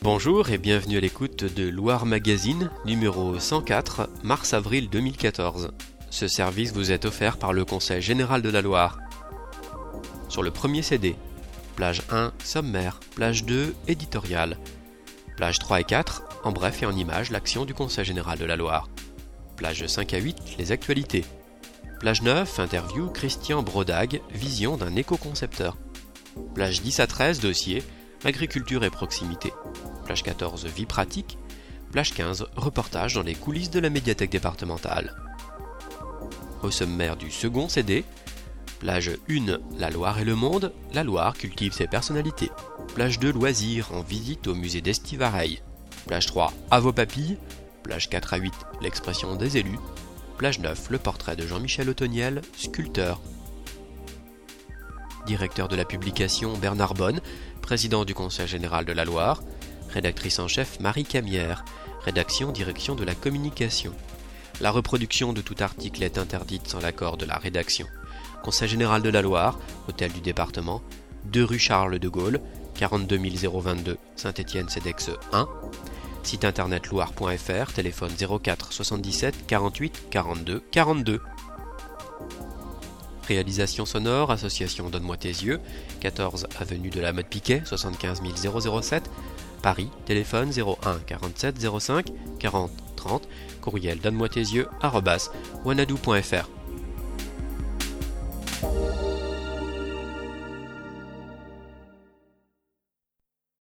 Bonjour et bienvenue à l'écoute de Loire Magazine, numéro 104, mars-avril 2014. Ce service vous est offert par le Conseil général de la Loire. Sur le premier CD, plage 1, sommaire, plage 2, éditorial. Plage 3 et 4, en bref et en images, l'action du Conseil général de la Loire. Plage 5 à 8, les actualités. Plage 9, interview Christian Brodag, vision d'un éco-concepteur. Plage 10 à 13, dossier, agriculture et proximité. Plage 14, vie pratique. Plage 15, reportage dans les coulisses de la médiathèque départementale. Au sommaire du second CD, plage 1, la Loire et le monde, la Loire cultive ses personnalités. Plage 2, loisirs, en visite au musée d'Esti-Vareille. Plage 3, à vos papilles. Plage 4 à 8, l'expression des élus. Plage 9, le portrait de Jean-Michel Otoniel, sculpteur. Directeur de la publication Bernard Bonne, président du Conseil général de la Loire. Rédactrice en chef Marie Camière. Rédaction direction de la communication. La reproduction de tout article est interdite sans l'accord de la rédaction. Conseil général de la Loire, hôtel du département, 2 rue Charles de Gaulle, 42 022 Saint-Étienne-Cedex 1. Site internet loire.fr, téléphone 04 77 48 42 42. Réalisation sonore, association Donne-moi tes yeux, 14 avenue de la Motte Piquet, 75 007, Paris, téléphone 01 47 05 40 30, courriel donne-moi tes yeux @wanadoo.fr.